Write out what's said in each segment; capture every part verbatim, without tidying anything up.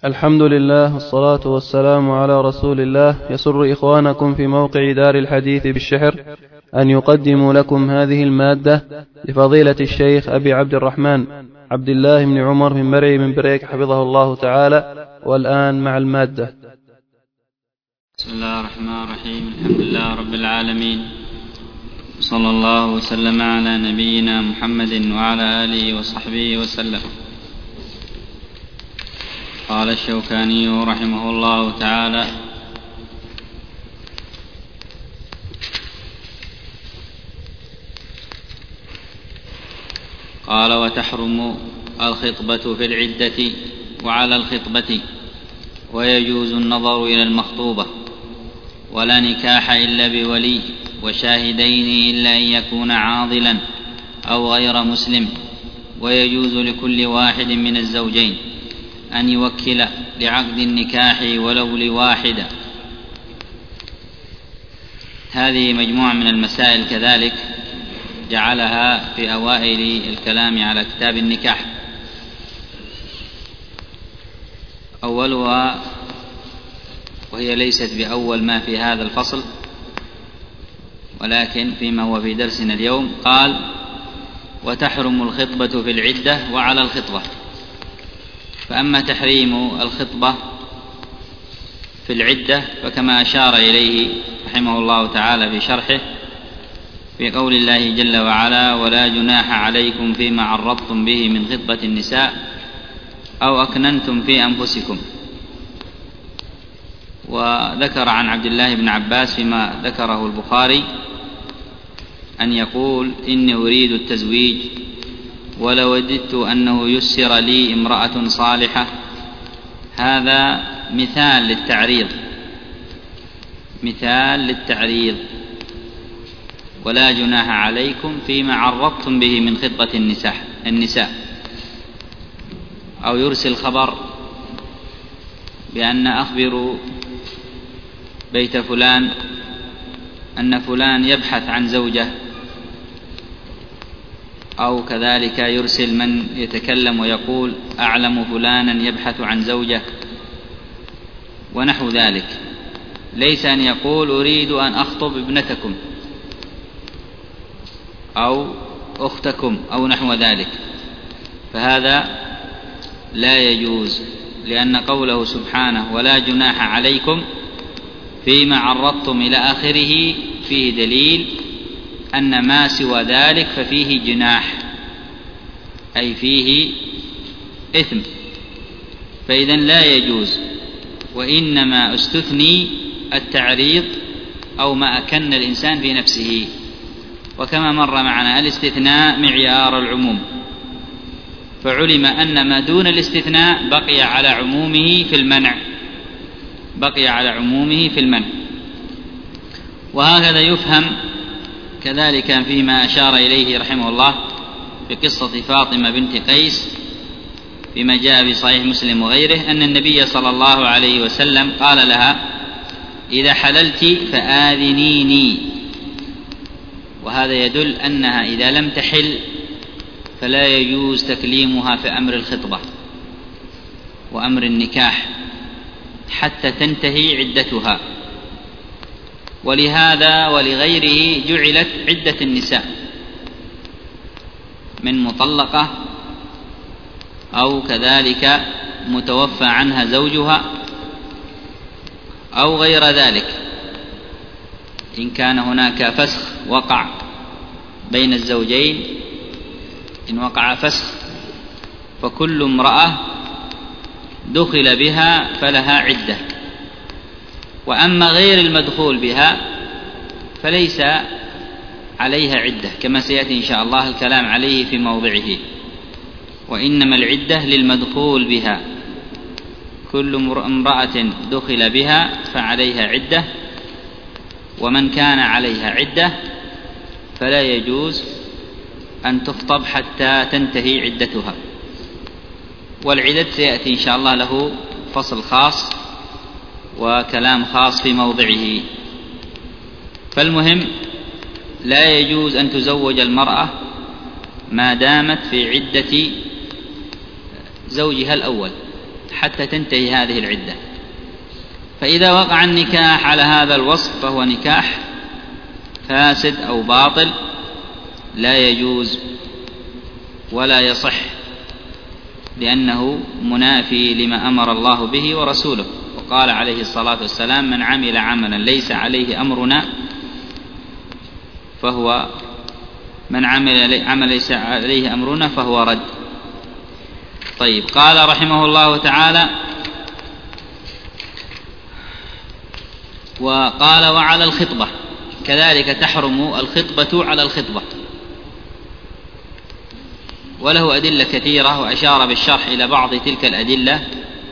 الحمد لله والصلاة والسلام على رسول الله. يسر إخوانكم في موقع دار الحديث بالشحر أن يقدموا لكم هذه المادة لفضيلة الشيخ أبي عبد الرحمن عبد الله بن عمر بن مرعي من بريك حفظه الله تعالى. والآن مع المادة. بسم الله الرحمن الرحيم. الحمد لله رب العالمين، صلى الله وسلم على نبينا محمد وعلى آله وصحبه وسلم. قال الشوكاني رحمه الله تعالى: قال: وتحرم الخطبة في العدة وعلى الخطبة، ويجوز النظر إلى المخطوبة، ولا نكاح إلا بولي، وشاهدين إلا أن يكون عاضلا أو غير مسلم، ويجوز لكل واحد من الزوجين أن يوكل لعقد النكاح ولو لواحدة. هذه مجموعة من المسائل كذلك جعلها في أوائل الكلام على كتاب النكاح. أولها، وهي ليست بأول ما في هذا الفصل ولكن فيما هو في درسنا اليوم، قال: وتحرم الخطبة في العدة وعلى الخطبة. فأما تحريم الخطبة في العدة فكما أشار إليه رحمه الله تعالى في شرحه في قول الله جل وعلا: ولا جناح عليكم فيما عرضتم به من خطبة النساء أو أكننتم في أنفسكم. وذكر عن عبد الله بن عباس فيما ذكره البخاري أن يقول: إني أريد التزويج ولوددت أنه يسر لي امرأة صالحة. هذا مثال للتعريض، مثال للتعريض. ولا جناح عليكم فيما عرضتم به من خطبة النساء النساء أو يرسل خبر بأن أخبروا بيت فلان أن فلان يبحث عن زوجة، أو كذلك يرسل من يتكلم ويقول: أعلم فلانا يبحث عن زوجة، ونحو ذلك. ليس أن يقول: أريد أن أخطب ابنتكم أو أختكم أو نحو ذلك، فهذا لا يجوز، لأن قوله سبحانه: ولا جناح عليكم فيما عرضتم إلى آخره فيه دليل أن ما سوى ذلك ففيه جناح، أي فيه إثم، فإذن لا يجوز. وإنما استثني التعريض أو ما أكن الإنسان في نفسه. وكما مر معنا الاستثناء معيار العموم، فعلم أن ما دون الاستثناء بقي على عمومه في المنع، بقي على عمومه في المنع. وهكذا يفهم كذلك فيما أشار إليه رحمه الله في قصة فاطمة بنت قيس فيما جاء في صحيح مسلم وغيره، أن النبي صلى الله عليه وسلم قال لها: إذا حللت فآذنيني. وهذا يدل أنها إذا لم تحل فلا يجوز تكليمها في أمر الخطبة وأمر النكاح حتى تنتهي عدتها. ولهذا ولغيره جعلت عدة النساء من مطلقة أو كذلك متوفى عنها زوجها أو غير ذلك. إن كان هناك فسخ وقع بين الزوجين، إن وقع فسخ فكل امرأة دخل بها فلها عدة. وأما غير المدخول بها فليس عليها عدة، كما سيأتي إن شاء الله الكلام عليه في موضعه. وإنما العدة للمدخول بها، كل امرأة دخل بها فعليها عدة، ومن كان عليها عدة فلا يجوز أن تخطب حتى تنتهي عدتها. والعدد سيأتي إن شاء الله له فصل خاص وكلام خاص في موضعه. فالمهم لا يجوز أن تزوج المرأة ما دامت في عدة زوجها الأول، حتى تنتهي هذه العدة. فإذا وقع النكاح على هذا الوصف فهو نكاح فاسد أو باطل لا يجوز ولا يصح، لأنه منافي لما أمر الله به ورسوله. وقال عليه الصلاة والسلام: من عمل عملا ليس عليه أمرنا فهو من عمل عمل ليس عليه أمرنا فهو رد. طيب، قال رحمه الله تعالى: وقال: وعلى الخطبة كذلك تحرم الخطبة على الخطبة. وله أدلة كثيرة، وأشار بالشرح إلى بعض تلك الأدلة،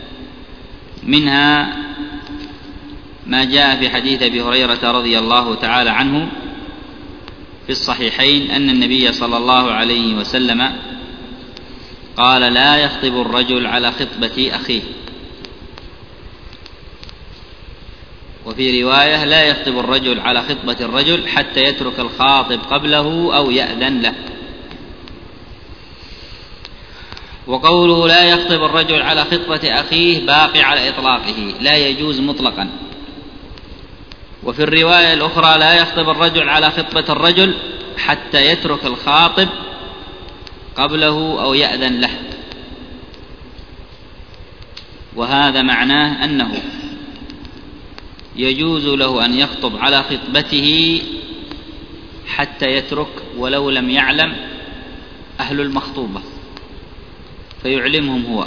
منها ما جاء في حديث أبي هريرة رضي الله تعالى عنه في الصحيحين أن النبي صلى الله عليه وسلم قال: لا يخطب الرجل على خطبة أخيه. وفي رواية: لا يخطب الرجل على خطبة الرجل حتى يترك الخاطب قبله أو يأذن له. وقوله لا يخطب الرجل على خطبة أخيه باقي على إطلاقه، لا يجوز مطلقا. وفي الرواية الأخرى: لا يخطب الرجل على خطبة الرجل حتى يترك الخاطب قبله أو يأذن له. وهذا معناه أنه يجوز له أن يخطب على خطبته حتى يترك، ولو لم يعلم أهل المخطوبة، فيعلمهم هو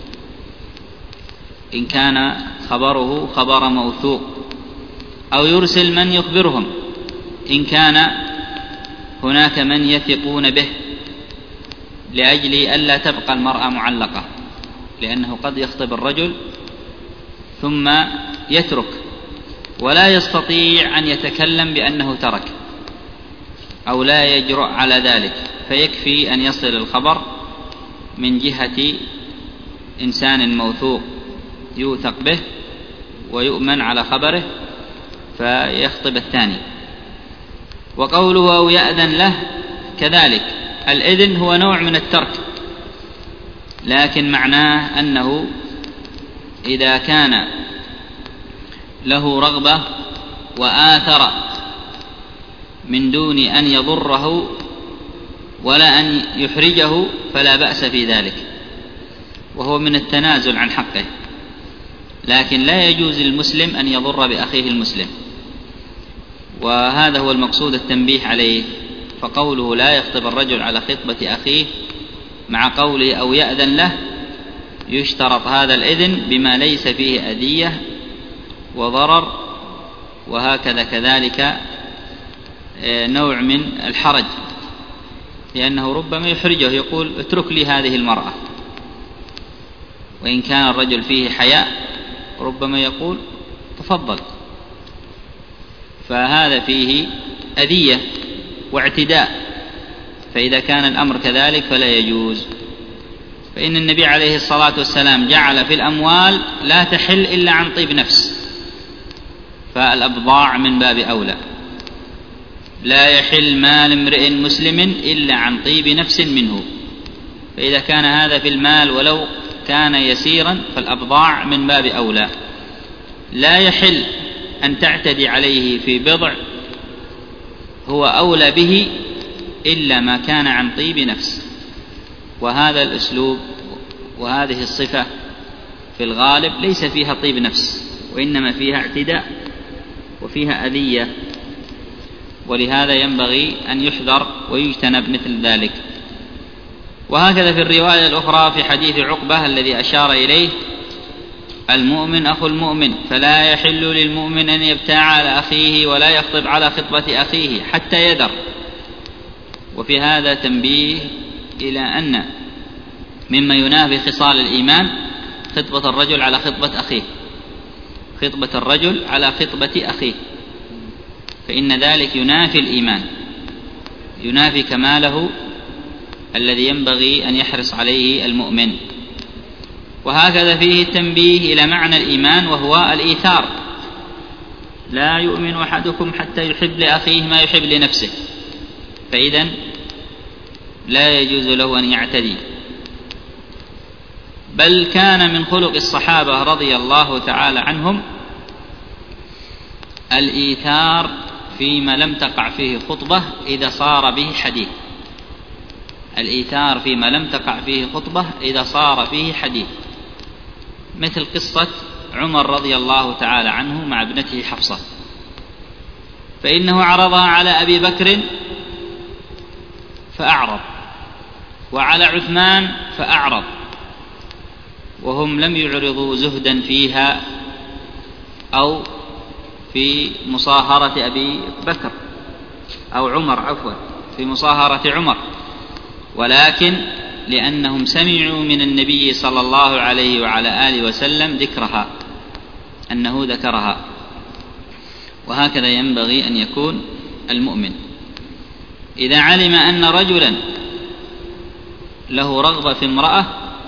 إن كان خبره خبر موثوق، أو يرسل من يخبرهم إن كان هناك من يثقون به، لأجل ألا تبقى المرأة معلقة، لأنه قد يخطب الرجل ثم يترك ولا يستطيع أن يتكلم بأنه ترك، أو لا يجرؤ على ذلك، فيكفي أن يصل الخبر من جهة إنسان موثوق يوثق به ويؤمن على خبره فيخطب الثاني. وقوله أو يأذن له كذلك، الإذن هو نوع من الترك، لكن معناه أنه إذا كان له رغبة وآثر من دون أن يضره ولا أن يحرجه فلا بأس في ذلك، وهو من التنازل عن حقه. لكن لا يجوز للمسلم أن يضر بأخيه المسلم، وهذا هو المقصود التنبيه عليه. فقوله لا يخطب الرجل على خطبة أخيه مع قوله أو يأذن له، يشترط هذا الإذن بما ليس فيه أذية وضرر، وهكذا كذلك نوع من الحرج، لأنه ربما يحرجه، يقول اترك لي هذه المرأة، وإن كان الرجل فيه حياء ربما يقول تفضل، فهذا فيه أذية واعتداء. فإذا كان الأمر كذلك فلا يجوز. فإن النبي عليه الصلاة والسلام جعل في الأموال لا تحل إلا عن طيب نفس، فالأبضاع من باب أولى. لا يحل مال امرئ مسلم إلا عن طيب نفس منه، فإذا كان هذا في المال ولو كان يسيرا فالأبضاع من باب أولى. لا يحل أن تعتدي عليه في بضع هو أولى به إلا ما كان عن طيب نفس. وهذا الأسلوب وهذه الصفة في الغالب ليس فيها طيب نفس، وإنما فيها اعتداء وفيها أذية، ولهذا ينبغي أن يحذر ويجتنب مثل ذلك. وهكذا في الرواية الأخرى في حديث عقبة الذي أشار إليه: المؤمن أخو المؤمن، فلا يحل للمؤمن أن يبتاع على أخيه ولا يخطب على خطبة أخيه حتى يدر. وفي هذا تنبيه إلى أن مما ينافي خصال الإيمان خطبة الرجل على خطبة أخيه، خطبة الرجل على خطبة أخيه، فإن ذلك ينافي الإيمان، ينافي كماله الذي ينبغي أن يحرص عليه المؤمن. وهكذا فيه التنبيه إلى معنى الإيمان وهو الإيثار: لا يؤمن أحدكم حتى يحب لأخيه ما يحب لنفسه، فإذن لا يجوز له أن يعتدي. بل كان من خلق الصحابة رضي الله تعالى عنهم الإيثار فيما لم تقع فيه خطبة إذا صار به حديث، الإيثار فيما لم تقع فيه خطبة إذا صار فيه حديث، مثل قصة عمر رضي الله تعالى عنه مع ابنته حفصة، فإنه عرضها على أبي بكر فأعرض، وعلى عثمان فأعرض، وهم لم يعرضوا زهدا فيها أو في مصاهرة أبي بكر أو عمر عفوا في مصاهرة عمر، ولكن لأنهم سمعوا من النبي صلى الله عليه وعلى آله وسلم ذكرها، أنه ذكرها. وهكذا ينبغي أن يكون المؤمن إذا علم أن رجلا له رغبة في امرأة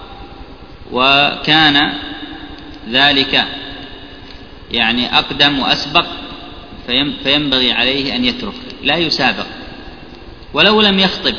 وكان ذلك يعني أقدم وأسبق، فينبغي عليه أن يترك، لا يسابق ولو لم يخطب،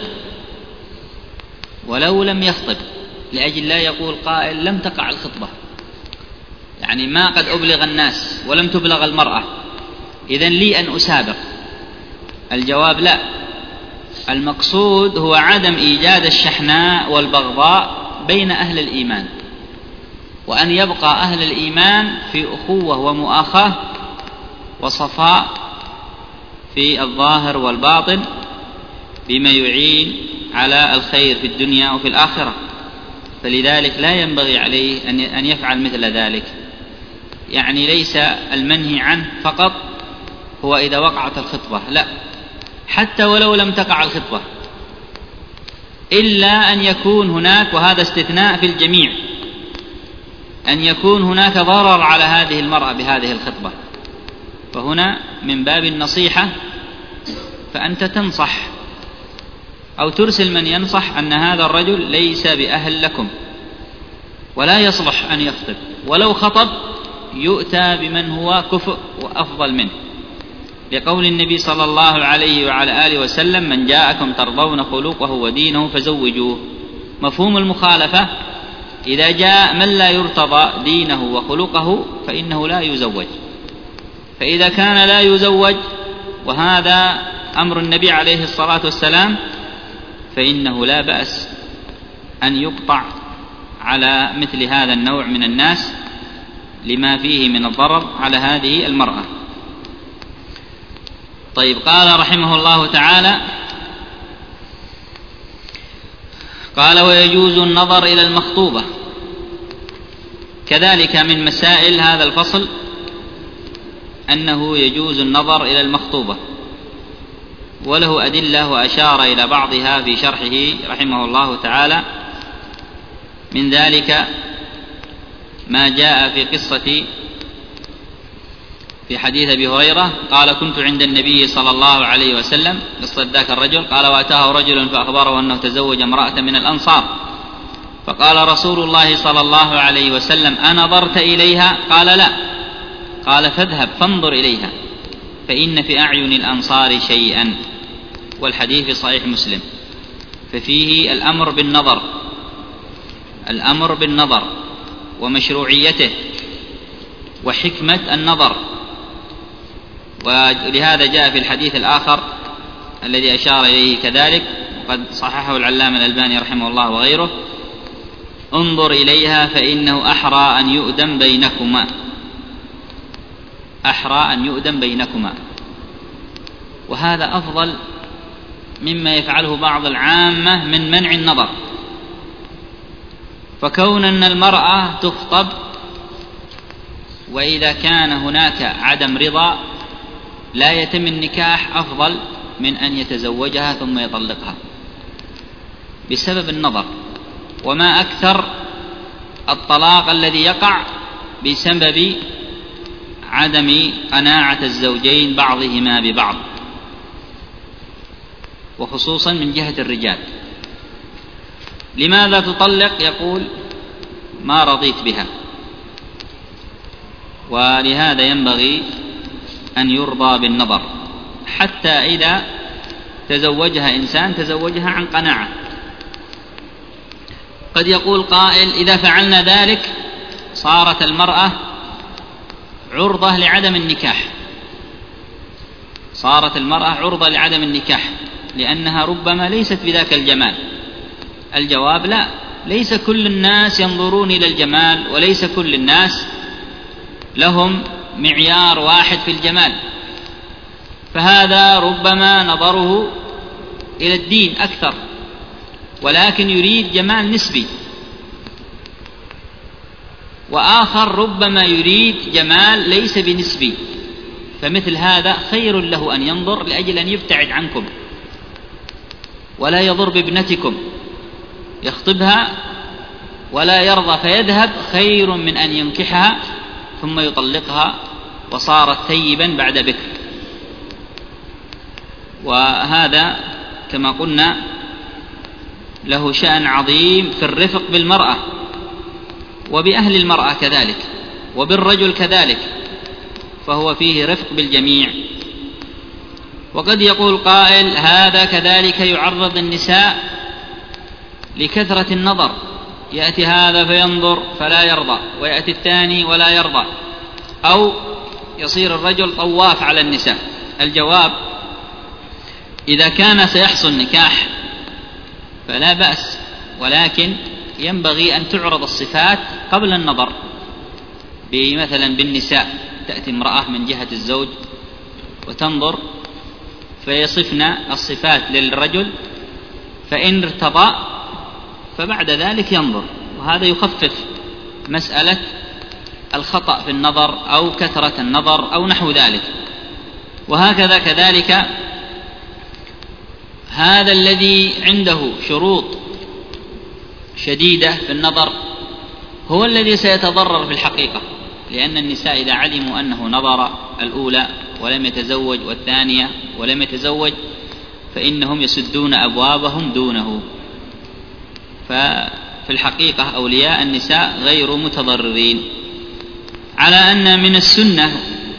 ولو لم يخطب لأجل لا يقول قائل لم تقع الخطبة، يعني ما قد أبلغ الناس ولم تبلغ المرأة، إذن لي أن أسابق. الجواب لا، المقصود هو عدم إيجاد الشحناء والبغضاء بين أهل الإيمان، وأن يبقى أهل الإيمان في أخوة ومؤاخاة وصفاء في الظاهر والباطن بما يعين على الخير في الدنيا وفي الآخرة. فلذلك لا ينبغي عليه أن يفعل مثل ذلك، يعني ليس المنهي عنه فقط هو إذا وقعت الخطبة، لا، حتى ولو لم تقع الخطبة، إلا أن يكون هناك، وهذا استثناء في الجميع، أن يكون هناك ضرر على هذه المرأة بهذه الخطبة، فهنا من باب النصيحة، فأنت تنصح أو ترسل من ينصح أن هذا الرجل ليس بأهل لكم ولا يصلح أن يخطب، ولو خطب يؤتى بمن هو كفء وأفضل منه، لقول النبي صلى الله عليه وعلى آله وسلم من جاءكم ترضون خلقه ودينه فزوجوه. مفهوم المخالفة إذا جاء من لا يرتضى دينه وخلقه فإنه لا يزوج، فإذا كان لا يزوج وهذا أمر النبي عليه الصلاة والسلام فإنه لا بأس أن يقطع على مثل هذا النوع من الناس لما فيه من الضرر على هذه المرأة. طيب، قال رحمه الله تعالى: قال ويجوز النظر إلى المخطوبة. كذلك من مسائل هذا الفصل أنه يجوز النظر إلى المخطوبة، وله أدلة وأشار إلى بعضها في شرحه رحمه الله تعالى، من ذلك ما جاء في قصة في حديث أبي هريرة قال: كنت عند النبي صلى الله عليه وسلم، قصة ذاك الرجل، قال: وأتاه رجل فأخبره أنه تزوج امرأة من الأنصار، فقال رسول الله صلى الله عليه وسلم: أنظرت إليها؟ قال: لا. قال: فاذهب فانظر إليها فإن في أعين الأنصار شيئا. والحديث في صحيح مسلم. ففيه الأمر بالنظر، الأمر بالنظر ومشروعيته وحكمة النظر، ولهذا جاء في الحديث الآخر الذي أشار إليه كذلك وقد صححه العلامة الألباني رحمه الله وغيره: انظر إليها فإنه أحرى أن يؤدم بينكما، أحرى أن يؤدم بينكما. وهذا أفضل مما يفعله بعض العامة من منع النظر، فكون أن المرأة تخطب وإذا كان هناك عدم رضا لا يتم النكاح أفضل من أن يتزوجها ثم يطلقها بسبب النظر. وما أكثر الطلاق الذي يقع بسبب عدم قناعة الزوجين بعضهما ببعض، وخصوصا من جهة الرجال. لماذا تطلق؟ يقول: ما رضيت بها. ولهذا ينبغي أن يرضى بالنظر، حتى إذا تزوجها إنسان تزوجها عن قناعة. قد يقول قائل: إذا فعلنا ذلك صارت المرأة عرضة لعدم النكاح، صارت المرأة عرضة لعدم النكاح لأنها ربما ليست بذاك الجمال. الجواب: لا، ليس كل الناس ينظرون إلى الجمال، وليس كل الناس لهم معيار واحد في الجمال، فهذا ربما نظره إلى الدين أكثر، ولكن يريد جمال نسبي، وآخر ربما يريد جمال ليس بنسبي، فمثل هذا خير له أن ينظر لأجل أن يبتعد عنكم ولا يضر بابنتكم، يخطبها ولا يرضى فيذهب خير من أن ينكحها ثم يطلقها وصارت ثيبا بعد بكر. وهذا كما قلنا له شأن عظيم في الرفق بالمرأة وبأهل المرأة كذلك، وبالرجل كذلك، فهو فيه رفق بالجميع. وقد يقول قائل: هذا كذلك يعرض النساء لكثرة النظر، يأتي هذا فينظر فلا يرضى، ويأتي الثاني ولا يرضى، أو يصير الرجل طواف على النساء. الجواب: إذا كان سيحصل نكاح فلا بأس، ولكن ينبغي أن تعرض الصفات قبل النظر. مثلا بالنساء تأتي امرأة من جهة الزوج وتنظر فيصفن الصفات للرجل، فإن ارتضى فبعد ذلك ينظر، وهذا يخفف مسألة الخطأ في النظر أو كثرة النظر أو نحو ذلك. وهكذا كذلك هذا الذي عنده شروط شديدة في النظر هو الذي سيتضرر في الحقيقة، لأن النساء إذا علموا أنه نظر الأولى ولم يتزوج والثانية ولم يتزوج فإنهم يسدون أبوابهم دونه. ففي الحقيقة أولياء النساء غير متضررين، على أن من السنة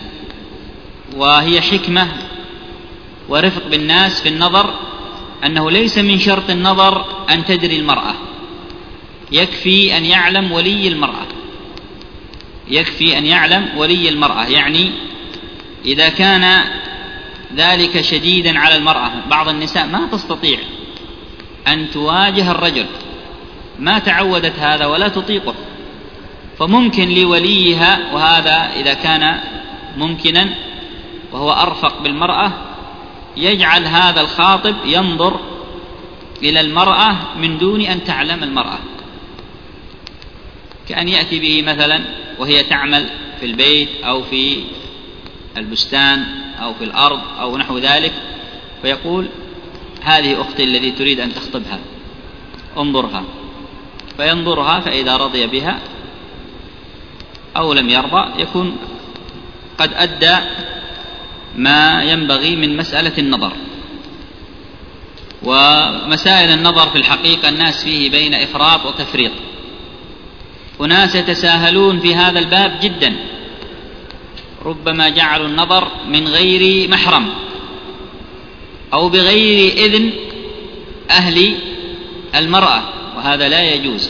وهي حكمة ورفق بالناس في النظر أنه ليس من شرط النظر أن تدري المرأة، يكفي أن يعلم ولي المرأة، يكفي أن يعلم ولي المرأة. يعني إذا كان ذلك شديدا على المرأة، بعض النساء ما تستطيع أن تواجه الرجل، ما تعودت هذا ولا تطيقه، فممكن لوليها، وهذا إذا كان ممكنا وهو أرفق بالمرأة، يجعل هذا الخاطب ينظر إلى المرأة من دون أن تعلم المرأة، كأن يأتي به مثلا وهي تعمل في البيت أو في البستان أو في الأرض أو نحو ذلك، فيقول: هذه أختي التي تريد أن تخطبها، انظرها، فينظرها، فإذا رضي بها أو لم يرضى يكون قد أدى ما ينبغي من مسألة النظر. ومسائل النظر في الحقيقة الناس فيه بين إفراط وتفريط، وناس يتساهلون في هذا الباب جدا، ربما جعلوا النظر من غير محرم أو بغير إذن أهل المرأة، وهذا لا يجوز،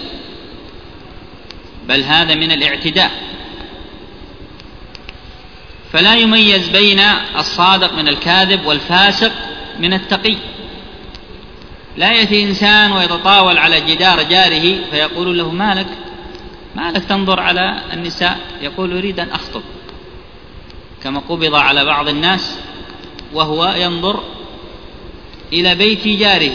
بل هذا من الاعتداء. فلا يميز بين الصادق من الكاذب والفاسق من التقي. لا يأتي إنسان ويتطاول على جدار جاره فيقول له: ما لك ما لك تنظر على النساء؟ يقول: أريد أن أخطب، كما قبض على بعض الناس وهو ينظر إلى بيت جاره.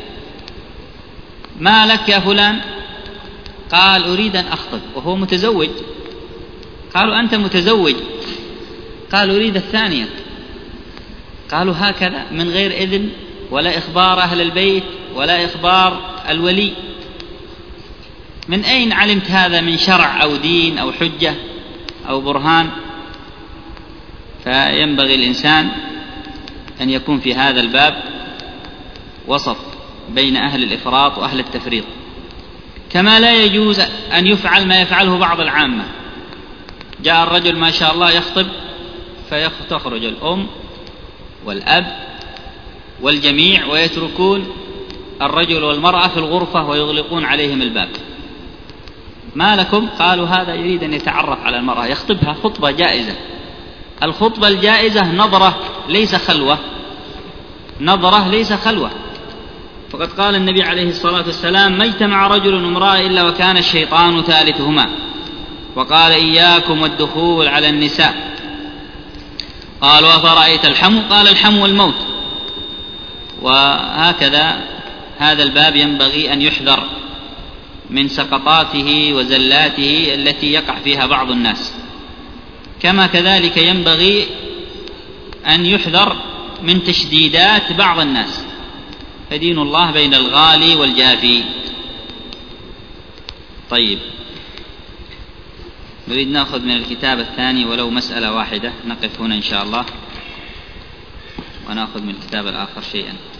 ما لك يا فلان؟ قال: أريد أن أخطب، وهو متزوج. قالوا: أنت متزوج؟ قال: أريد الثانية. قالوا: هكذا من غير إذن ولا إخبار أهل البيت ولا إخبار الولي؟ من أين علمت هذا؟ من شرع أو دين أو حجة أو برهان؟ فينبغي الإنسان أن يكون في هذا الباب وسط بين أهل الإفراط وأهل التفريط. كما لا يجوز أن يفعل ما يفعله بعض العامة، جاء الرجل ما شاء الله يخطب فتخرج الأم والأب والجميع ويتركون الرجل والمرأة في الغرفة ويغلقون عليهم الباب. ما لكم؟ قالوا هذا يريد أن يتعرف على المرأة، يخطبها خطبة جائزة. الخطبة الجائزة نظرة ليس خلوة، نظرة ليس خلوة. فقد قال النبي عليه الصلاة والسلام: ما اجتمع رجل وامرأة إلا وكان الشيطان ثالثهما. وقال: إياكم والدخول على النساء. قالوا: أفرأيت الحمو؟ قال: الحمو الموت. وهكذا هذا الباب ينبغي أن يحذر من سقطاته وزلاته التي يقع فيها بعض الناس، كما كذلك ينبغي أن يحذر من تشديدات بعض الناس، فدين الله بين الغالي والجافي. طيب، نريد نأخذ من الكتاب الثاني ولو مسألة واحدة، نقف هنا إن شاء الله ونأخذ من الكتاب الآخر شيئا.